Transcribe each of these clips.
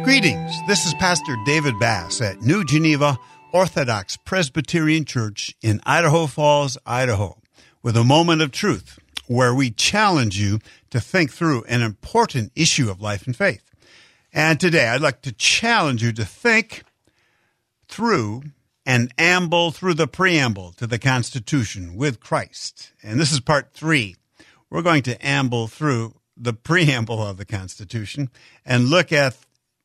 Greetings. This is Pastor David Bass at New Geneva Orthodox Presbyterian Church in Idaho Falls, Idaho, with a moment of truth where we challenge you to think through an important issue of life and faith. And today I'd like to challenge you to think through and amble through the preamble to the Constitution with Christ. And this is part 3. We're going to amble through the preamble of the Constitution and look at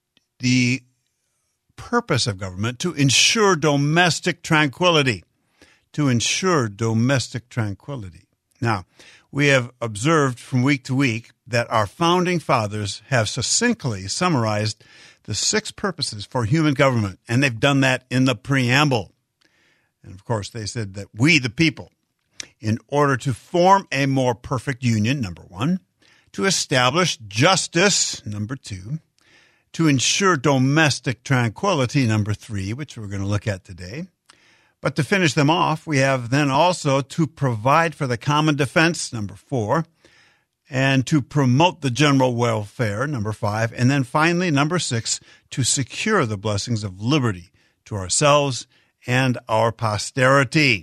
the purpose of government to ensure domestic tranquility. To ensure domestic tranquility. Now, we have observed from week to week that our founding fathers have succinctly summarized the 6 purposes for human government, and they've done that in the preamble. And of course, they said that we, the people, in order to form a more perfect union, number 1, to establish justice, number 2, to ensure domestic tranquility, number 3, which we're going to look at today. But to finish them off, we have then also to provide for the common defense, number 4, and to promote the general welfare, number 5, and then finally, number 6, to secure the blessings of liberty to ourselves and our posterity.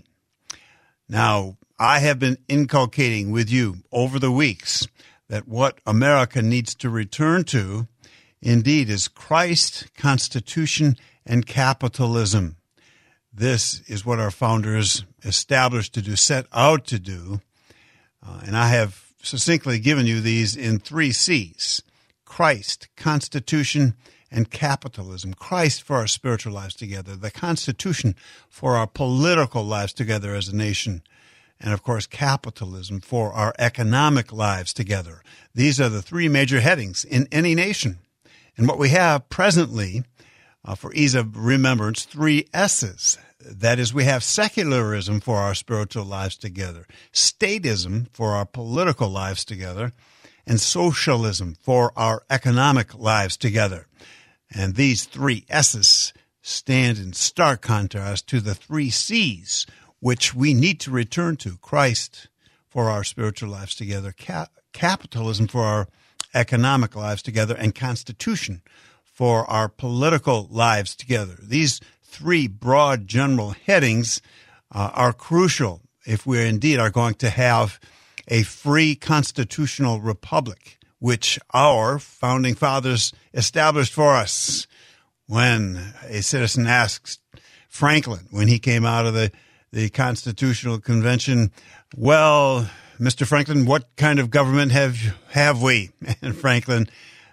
Now, I have been inculcating with you over the weeks that what America needs to return to indeed is Christ, Constitution, and capitalism. This is what our founders established to do, set out to do. And I have succinctly given you these in 3 C's: Christ, Constitution, and capitalism. Christ for our spiritual lives together, the Constitution for our political lives together as a nation, and of course capitalism for our economic lives together. These are the 3 major headings in any nation. And what we have presently, for ease of remembrance, 3 S's. That is, we have secularism for our spiritual lives together, statism for our political lives together, and socialism for our economic lives together. And these 3 S's stand in stark contrast to the 3 C's, which we need to return to: Christ for our spiritual lives together, capitalism for our economic lives together, and Constitution for our political lives together. These 3 broad general headings are crucial if we indeed are going to have a free constitutional republic, which our founding fathers established for us. When a citizen asks Franklin, when he came out of the Constitutional Convention, well, Mr. Franklin, what kind of government have we? And Franklin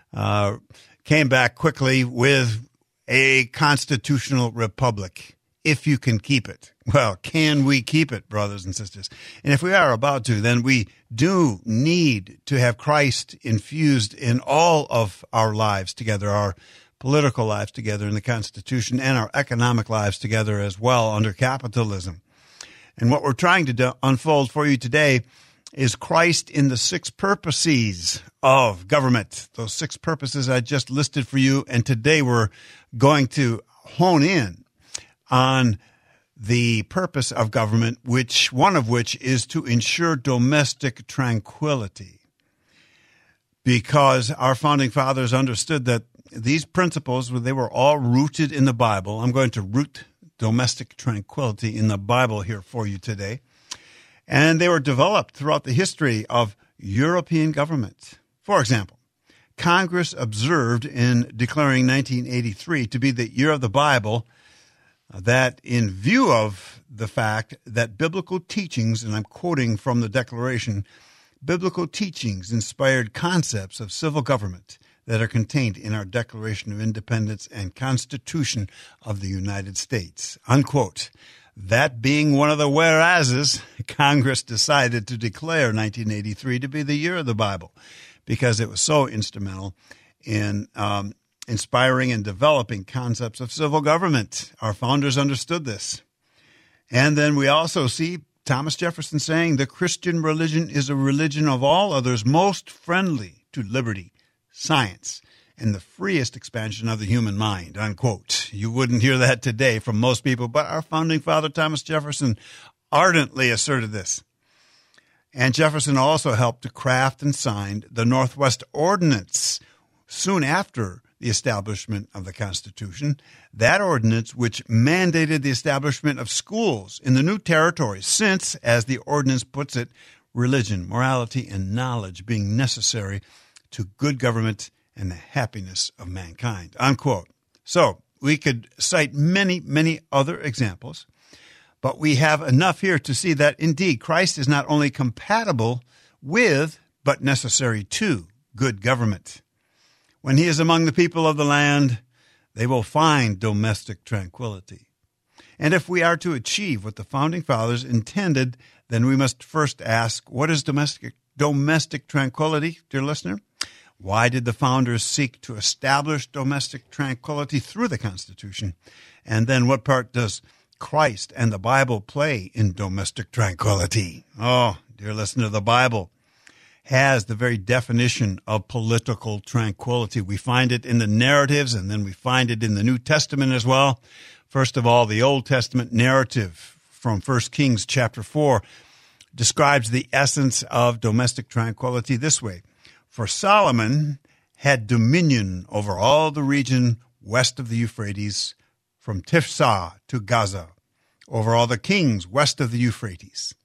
came back quickly with a constitutional republic, if you can keep it. Well, can we keep it, brothers and sisters? And if we are about to, then we do need to have Christ infused in all of our lives together, our political lives together in the Constitution, and our economic lives together as well under capitalism. And what we're trying to unfold for you today is Christ in the 6 purposes of government. Those 6 purposes I just listed for you. And today we're going to hone in on the purpose of government, one of which is to ensure domestic tranquility. Because our founding fathers understood that these principles, they were all rooted in the Bible. I'm going to root domestic tranquility in the Bible here for you today. And they were developed throughout the history of European government. For example, Congress observed in declaring 1983 to be the year of the Bible that in view of the fact that biblical teachings, and I'm quoting from the Declaration, biblical teachings inspired concepts of civil government that are contained in our Declaration of Independence and Constitution of the United States, unquote. That being one of the whereases, Congress decided to declare 1983 to be the year of the Bible because it was so instrumental in inspiring and developing concepts of civil government. Our founders understood this. And then we also see Thomas Jefferson saying the Christian religion is a religion of all others most friendly to liberty, science, and the freest expansion of the human mind, unquote. You wouldn't hear that today from most people, but our founding father, Thomas Jefferson, ardently asserted this. And Jefferson also helped to craft and sign the Northwest Ordinance soon after the establishment of the Constitution, that ordinance which mandated the establishment of schools in the new territories, since, as the ordinance puts it, religion, morality, and knowledge being necessary to good government and the happiness of mankind, unquote. So we could cite many, many other examples, but we have enough here to see that indeed Christ is not only compatible with, but necessary to good government. When he is among the people of the land, they will find domestic tranquility. And if we are to achieve what the Founding Fathers intended, then we must first ask, what is domestic tranquility, dear listener? Why did the founders seek to establish domestic tranquility through the Constitution? And then what part does Christ and the Bible play in domestic tranquility? Oh, dear listener, the Bible has the very definition of political tranquility. We find it in the narratives, and then we find it in the New Testament as well. First of all, the Old Testament narrative from 1 Kings chapter 4 describes the essence of domestic tranquility this way. For Solomon had dominion over all the region west of the Euphrates, from Tiphsah to Gaza, over all the kings west of the Euphrates.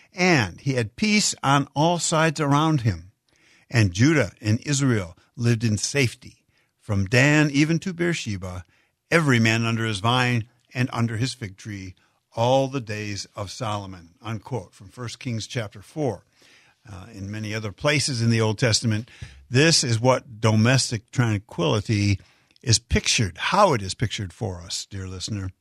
And he had peace on all sides around him. And Judah and Israel lived in safety, from Dan even to Beersheba, every man under his vine and under his fig tree, all the days of Solomon, unquote, from 1 Kings chapter 4. In many other places in the Old Testament, this is what domestic tranquility is pictured, how it is pictured for us, dear listener.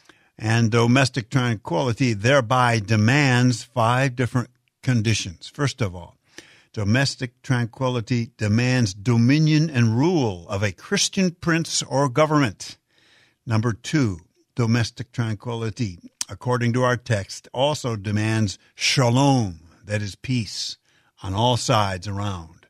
And domestic tranquility thereby demands 5 different conditions. First of all, domestic tranquility demands dominion and rule of a Christian prince or government. Number 2, domestic tranquility, according to our text, also demands shalom, that is peace, on all sides around.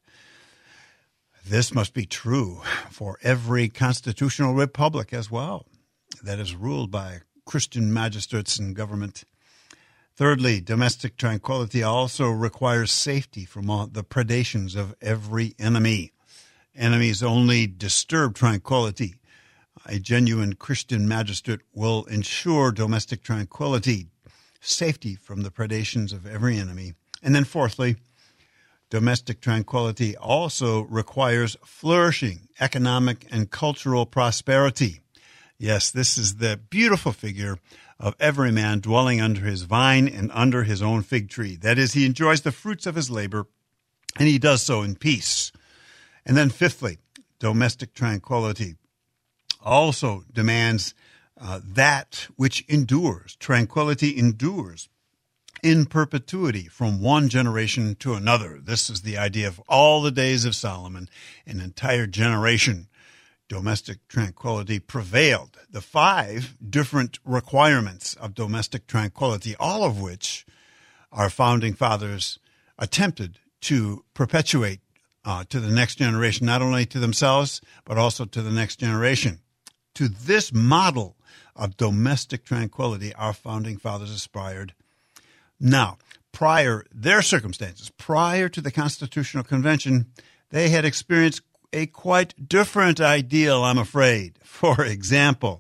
This must be true for every constitutional republic as well that is ruled by Christian magistrates and government. Thirdly, domestic tranquility also requires safety from all the predations of every enemy. Enemies only disturb tranquility. A genuine Christian magistrate will ensure domestic tranquility, safety from the predations of every enemy. And then fourthly, domestic tranquility also requires flourishing economic and cultural prosperity. Yes, this is the beautiful figure of every man dwelling under his vine and under his own fig tree. That is, he enjoys the fruits of his labor, and he does so in peace. And then fifthly, domestic tranquility also demands that which endures. Tranquility endures in perpetuity from one generation to another. This is the idea of all the days of Solomon, an entire generation. Domestic tranquility prevailed. The 5 different requirements of domestic tranquility, all of which our founding fathers attempted to perpetuate to the next generation, not only to themselves, but also to the next generation. To this model of domestic tranquility, our founding fathers aspired. Now, their circumstances, prior to the Constitutional Convention, they had experienced a quite different ideal, I'm afraid. For example,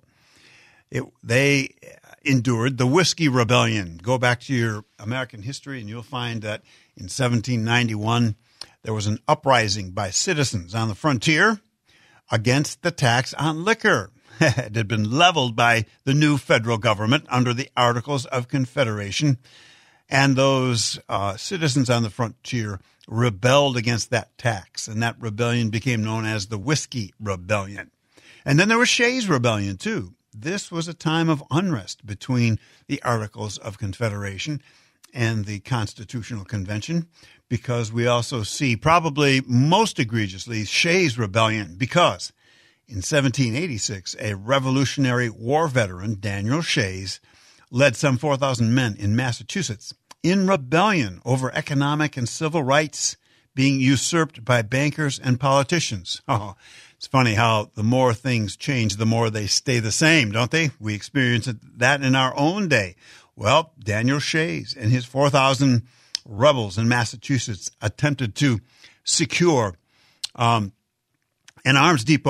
they endured the Whiskey Rebellion. Go back to your American history and you'll find that in 1791, there was an uprising by citizens on the frontier against the tax on liquor. It had been leveled by the new federal government under the Articles of Confederation, and those citizens on the frontier rebelled against that tax, and that rebellion became known as the Whiskey Rebellion. And then there was Shays' Rebellion, too. This was a time of unrest between the Articles of Confederation and the Constitutional Convention, because we also see, probably most egregiously, Shays' Rebellion, because in 1786, a Revolutionary War veteran, Daniel Shays, led some 4,000 men in Massachusetts in rebellion over economic and civil rights being usurped by bankers and politicians. Oh, it's funny how the more things change, the more they stay the same, don't they? We experience that in our own day. Well, Daniel Shays and his 4,000 rebels in Massachusetts attempted to secure an arms depot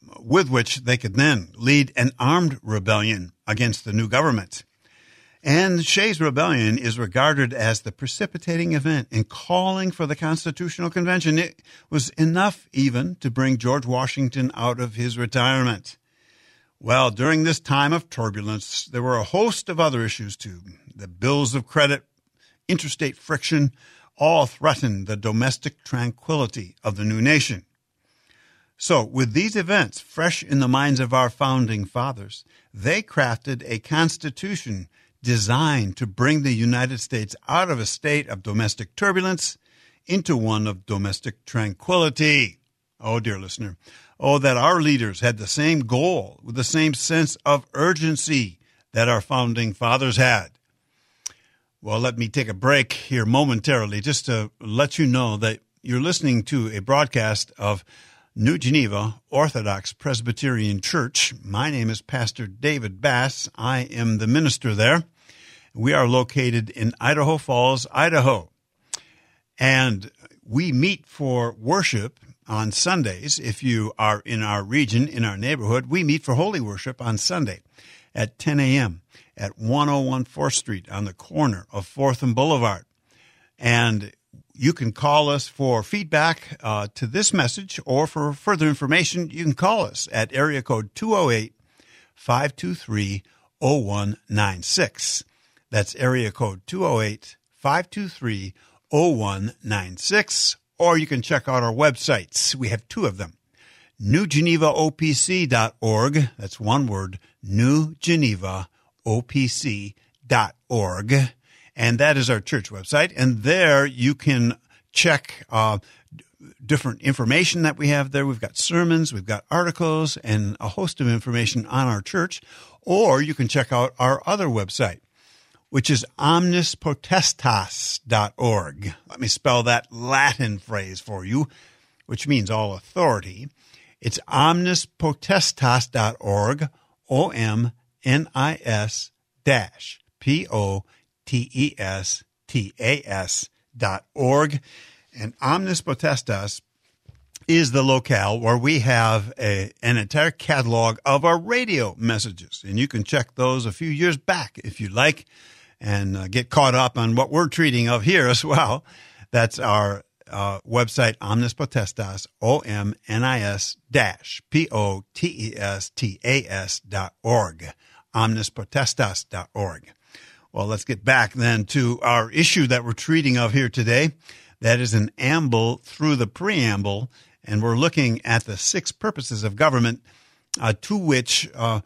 with which they could then lead an armed rebellion against the new government. And Shays' Rebellion is regarded as the precipitating event in calling for the Constitutional Convention. It was enough even to bring George Washington out of his retirement. Well, during this time of turbulence, there were a host of other issues too. The bills of credit, interstate friction, all threatened the domestic tranquility of the new nation. So, with these events fresh in the minds of our founding fathers, they crafted a constitution designed to bring the United States out of a state of domestic turbulence into one of domestic tranquility. Oh, dear listener. Oh, that our leaders had the same goal with the same sense of urgency that our founding fathers had. Well, let me take a break here momentarily just to let you know that you're listening to a broadcast of New Geneva Orthodox Presbyterian Church. My name is Pastor David Bass. I am the minister there. We are located in Idaho Falls, Idaho. And we meet for worship on Sundays. If you are in our region, in our neighborhood, we meet for holy worship on Sunday at 10 a.m. at 101 4th Street on the corner of 4th and Boulevard. And you can call us for feedback to this message, or for further information, you can call us at area code 208-523-0196. That's area code 208-523-0196. Or you can check out our websites. We have two of them. NewGenevaOPC.org. That's one word, NewGenevaOPC.org. And that is our church website. And there you can check different information that we have there. We've got sermons, we've got articles, and a host of information on our church. Or you can check out our other website, which is omnispotestas.org. Let me spell that Latin phrase for you, which means all authority. It's omnispotestas.org, OMNIS-POTESTAS.org. And Omnis Potestas is the locale where we have an entire catalog of our radio messages. And you can check those a few years back if you like, and get caught up on what we're treating of here as well. That's our website, Omnis Potestas, OMNIS-POTESTAS.org, omnispotestas.org. Well, let's get back then to our issue that we're treating of here today. That is an amble through the preamble, and we're looking at the 6 purposes of government to which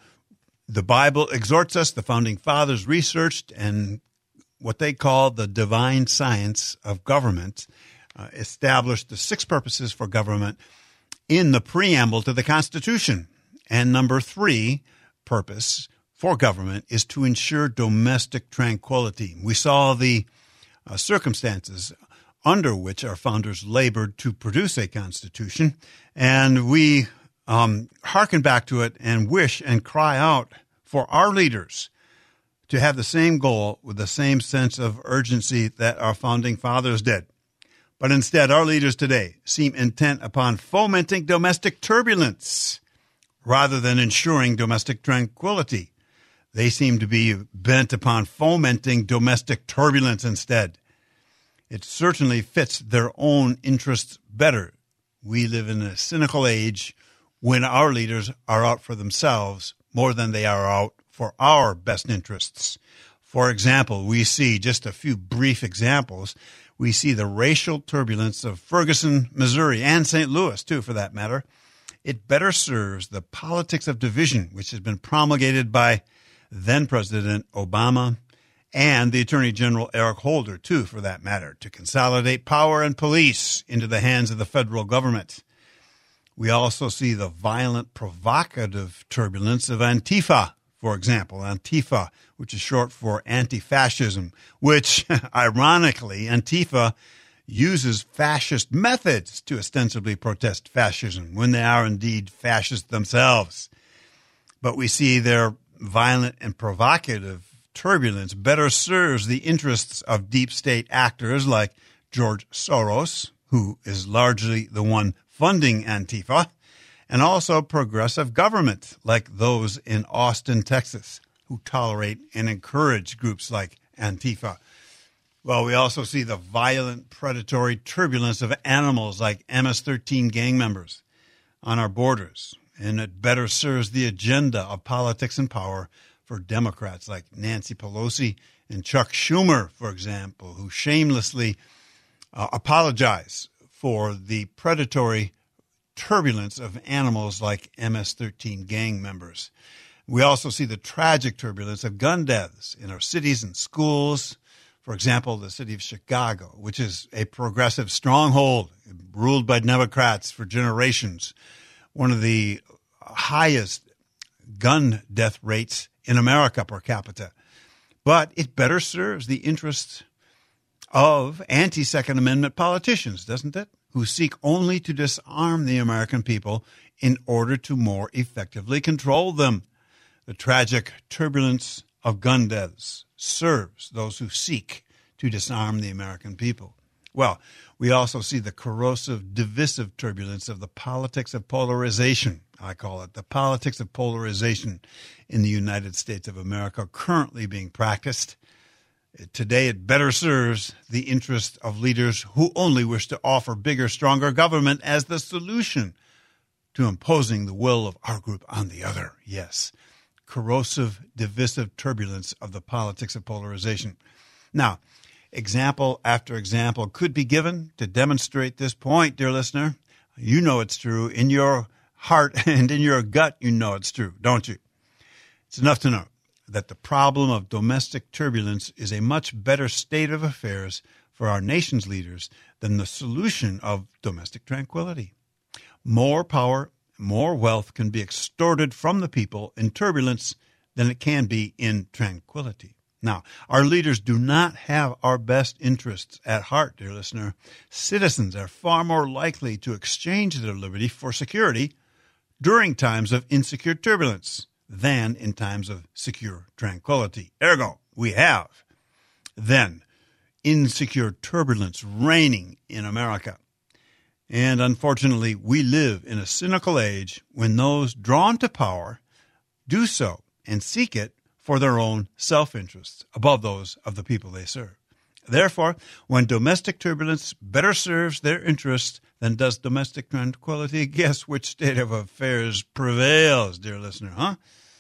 the Bible exhorts us. The founding fathers researched, and what they call the divine science of government established the 6 purposes for government in the preamble to the Constitution. And number 3 purpose for government is to ensure domestic tranquility. We saw the circumstances under which our founders labored to produce a Constitution, and we hearken back to it and wish and cry out for our leaders to have the same goal with the same sense of urgency that our founding fathers did. But instead, our leaders today seem intent upon fomenting domestic turbulence rather than ensuring domestic tranquility. They seem to be bent upon fomenting domestic turbulence instead. It certainly fits their own interests better. We live in a cynical age when our leaders are out for themselves more than they are out for our best interests. For example, we see just a few brief examples. We see the racial turbulence of Ferguson, Missouri, and St. Louis, too, for that matter. It better serves the politics of division, which has been promulgated by then-President Obama and the Attorney General Eric Holder, too, for that matter, to consolidate power and police into the hands of the federal government. We also see the violent, provocative turbulence of Antifa, for example. Antifa, which is short for anti-fascism, which, ironically, Antifa uses fascist methods to ostensibly protest fascism when they are indeed fascist themselves. But we see their violent and provocative turbulence better serves the interests of deep state actors like George Soros, who is largely the one funding Antifa, and also progressive government like those in Austin, Texas, who tolerate and encourage groups like Antifa. Well, we also see the violent, predatory turbulence of animals like MS-13 gang members on our borders, and it better serves the agenda of politics and power for Democrats like Nancy Pelosi and Chuck Schumer, for example, who shamelessly apologize for the predatory turbulence of animals like MS-13 gang members. We also see the tragic turbulence of gun deaths in our cities and schools. For example, the city of Chicago, which is a progressive stronghold ruled by Democrats for generations, one of the highest gun death rates in America per capita. But it better serves the interests of anti-Second Amendment politicians, doesn't it? Who seek only to disarm the American people in order to more effectively control them. The tragic turbulence of gun deaths serves those who seek to disarm the American people. Well, we also see the corrosive, divisive turbulence of the politics of polarization, I call it, the politics of polarization in the United States of America currently being practiced. Today, it better serves the interest of leaders who only wish to offer bigger, stronger government as the solution to imposing the will of our group on the other. Yes, corrosive, divisive turbulence of the politics of polarization. Now, example after example could be given to demonstrate this point, dear listener. You know it's true. In your heart and in your gut, you know it's true, don't you? It's enough to know that the problem of domestic turbulence is a much better state of affairs for our nation's leaders than the solution of domestic tranquility. More power, more wealth can be extorted from the people in turbulence than it can be in tranquility. Now, our leaders do not have our best interests at heart, dear listener. Citizens are far more likely to exchange their liberty for security during times of insecure turbulence than in times of secure tranquility. Ergo, we have then insecure turbulence reigning in America. And unfortunately, we live in a cynical age when those drawn to power do so and seek it for their own self-interests above those of the people they serve. Therefore, when domestic turbulence better serves their interests than does domestic tranquility, guess which state of affairs prevails, dear listener, huh?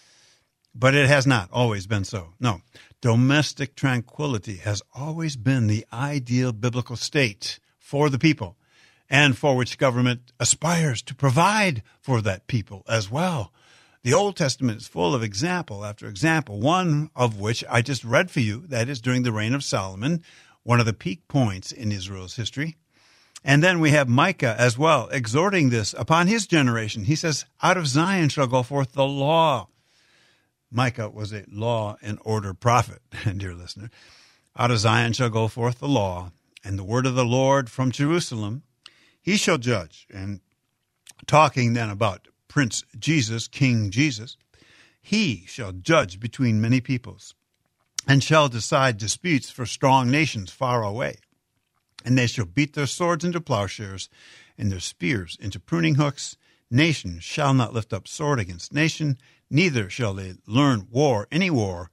But it has not always been so. No, domestic tranquility has always been the ideal biblical state for the people, and for which government aspires to provide for that people as well. The Old Testament is full of example after example, one of which I just read for you, that is during the reign of Solomon, one of the peak points in Israel's history. And then we have Micah as well, exhorting this upon his generation. He says, out of Zion shall go forth the law. Micah was a law and order prophet, dear listener. Out of Zion shall go forth the law, and the word of the Lord from Jerusalem. He shall judge. And talking then about Prince Jesus, King Jesus, he shall judge between many peoples, and shall decide disputes for strong nations far away. And they shall beat their swords into plowshares, and their spears into pruning hooks. Nation shall not lift up sword against nation, neither shall they learn war anymore,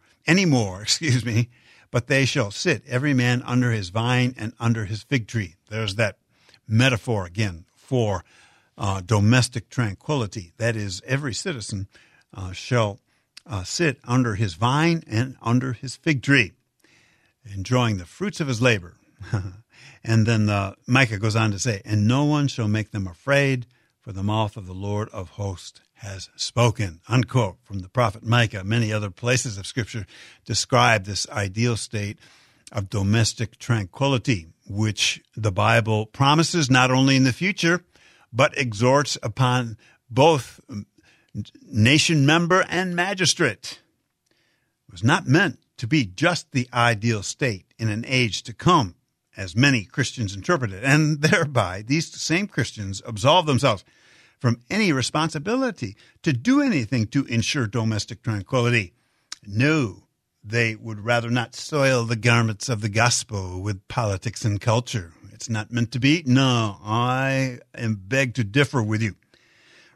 but they shall sit every man under his vine and under his fig tree. There's that metaphor again for domestic tranquility. That is, every citizen shall sit under his vine and under his fig tree, enjoying the fruits of his labor. And then Micah goes on to say, and no one shall make them afraid, for the mouth of the Lord of hosts has spoken, unquote, from the prophet Micah. Many other places of Scripture describe this ideal state of domestic tranquility, which the Bible promises not only in the future, but exhorts upon both nation member and magistrate. It was not meant to be just the ideal state in an age to come, as many Christians interpret it, and thereby these same Christians absolve themselves from any responsibility to do anything to ensure domestic tranquility. No, they would rather not soil the garments of the gospel with politics and culture. It's not meant to be. No, I am beg to differ with you.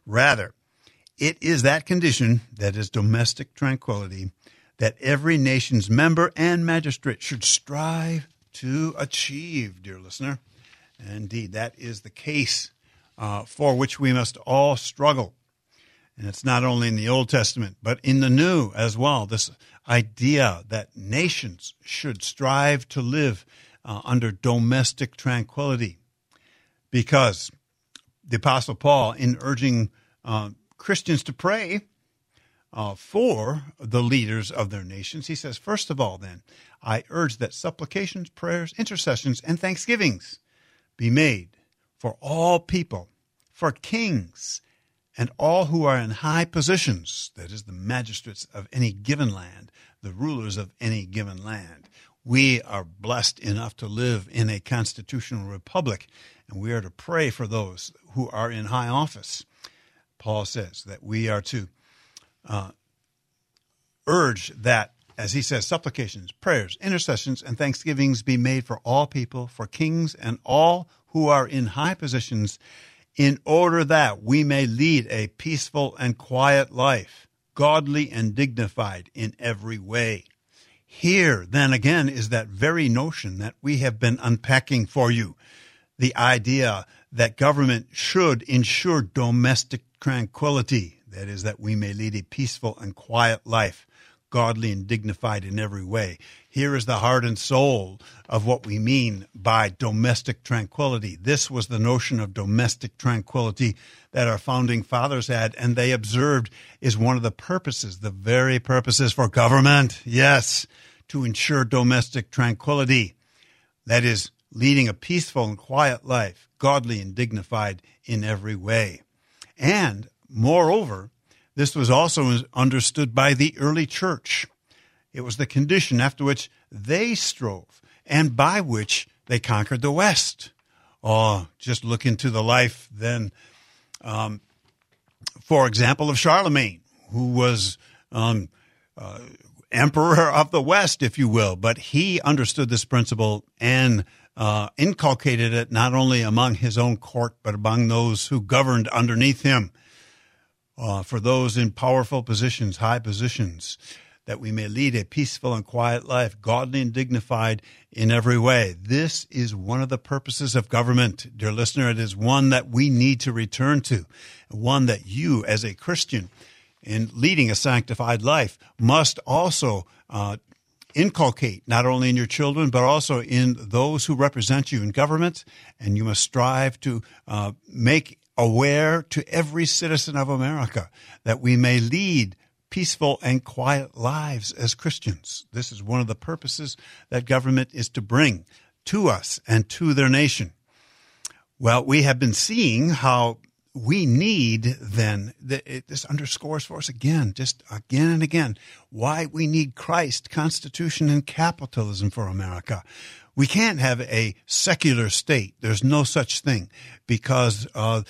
Rather, it is that condition, that is domestic tranquility, that every nation's member and magistrate should strive to achieve, dear listener. Indeed, that is the case for which we must all struggle. And it's not only in the Old Testament, but in the New as well, this idea that nations should strive to live under domestic tranquility. Because the Apostle Paul, in urging Christians to pray for the leaders of their nations, he says, first of all, then, I urge that supplications, prayers, intercessions, and thanksgivings be made for all people, for kings, and all who are in high positions, that is, the magistrates of any given land, the rulers of any given land. We are blessed enough to live in a constitutional republic, and we are to pray for those who are in high office. Paul says that we are to urge that, as he says, supplications, prayers, intercessions, and thanksgivings be made for all people, for kings, and all who are in high positions, in order that we may lead a peaceful and quiet life, godly and dignified in every way. Here, then again, is that very notion that we have been unpacking for you, the idea that government should ensure domestic tranquility, that is, that we may lead a peaceful and quiet life, godly and dignified in every way. Here is the heart and soul of what we mean by domestic tranquility. This was the notion of domestic tranquility that our founding fathers had, and they observed is one of the purposes, the very purposes for government, yes, to ensure domestic tranquility. That is, leading a peaceful and quiet life, godly and dignified in every way. And, moreover, this was also understood by the early church. It was the condition after which they strove and by which they conquered the West. Oh, just look into the life then, for example, of Charlemagne, who was emperor of the West, if you will. But he understood this principle and inculcated it not only among his own court, but among those who governed underneath him. For those in powerful positions, high positions, that we may lead a peaceful and quiet life, godly and dignified in every way. This is one of the purposes of government, dear listener. It is one that we need to return to, one that you, as a Christian, in leading a sanctified life, must also inculcate, not only in your children, but also in those who represent you in government, and you must strive to make aware to every citizen of America that we may lead peaceful and quiet lives as Christians. This is one of the purposes that government is to bring to us and to their nation. Well, we have been seeing how we need then, this underscores for us again, just again and again, why we need Christ, Constitution, and capitalism for America. We can't have a secular state. There's no such thing, because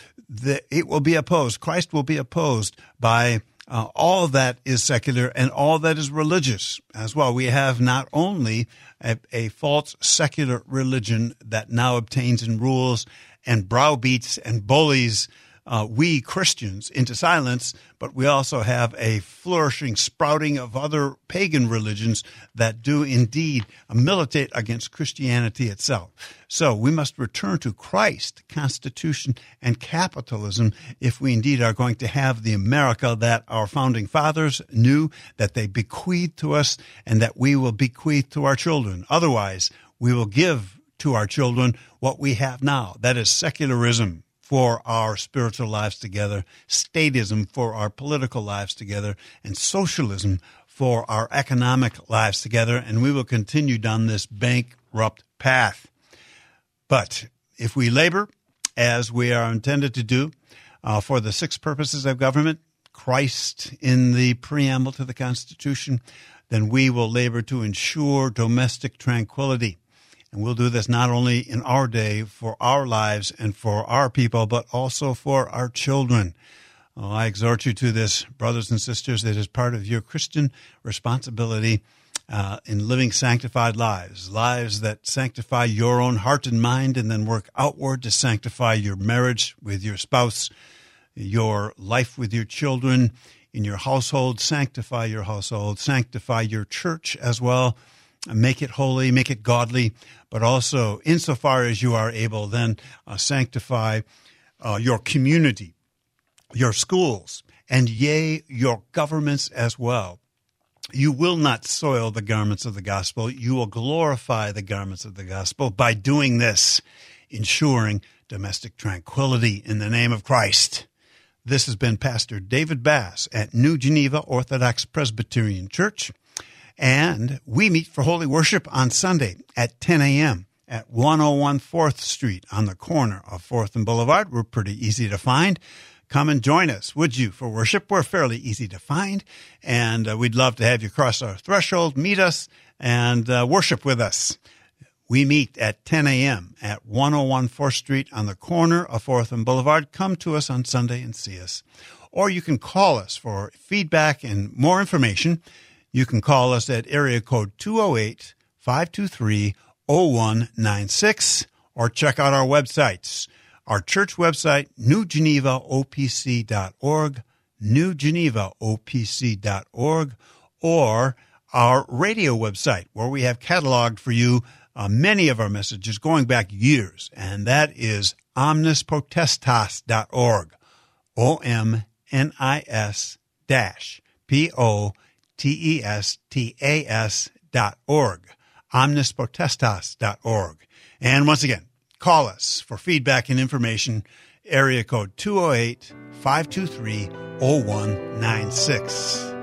it will be opposed. Christ will be opposed by all that is secular and all that is religious as well. We have not only a false secular religion that now obtains and rules and browbeats and bullies we Christians into silence, but we also have a flourishing sprouting of other pagan religions that do indeed militate against Christianity itself. So we must return to Christ, Constitution, and capitalism if we indeed are going to have the America that our founding fathers knew, that they bequeathed to us, and that we will bequeath to our children. Otherwise, we will give to our children what we have now, that is secularism for our spiritual lives together, statism for our political lives together, and socialism for our economic lives together, and we will continue down this bankrupt path. But if we labor, as we are intended to do, for the 6 purposes of government, Christ in the preamble to the Constitution, then we will labor to ensure domestic tranquility. And we'll do this not only in our day for our lives and for our people, but also for our children. I exhort you to this, brothers and sisters. It is part of your Christian responsibility in living sanctified lives, lives that sanctify your own heart and mind and then work outward to sanctify your marriage with your spouse, your life with your children, in your household. Sanctify your household. Sanctify your church as well. Make it holy, make it godly, but also, insofar as you are able, then sanctify your community, your schools, and yea, your governments as well. You will not soil the garments of the gospel. You will glorify the garments of the gospel by doing this, ensuring domestic tranquility in the name of Christ. This has been Pastor David Bass at New Geneva Orthodox Presbyterian Church. And we meet for Holy Worship on Sunday at 10 a.m. at 101 4th Street on the corner of 4th and Boulevard. We're pretty easy to find. Come and join us, would you, for worship? We're fairly easy to find, and we'd love to have you cross our threshold, meet us, and worship with us. We meet at 10 a.m. at 101 4th Street on the corner of 4th and Boulevard. Come to us on Sunday and see us. Or you can call us for feedback and more information. You can call us at area code 208-523-0196 or check out our websites. Our church website, newgenevaopc.org, newgenevaopc.org, or our radio website where we have cataloged for you many of our messages going back years, and that is omnispotestas.org, omnis-potestas.org, omnispotestas.org. And once again, call us for feedback and information, area code 208-523-0196.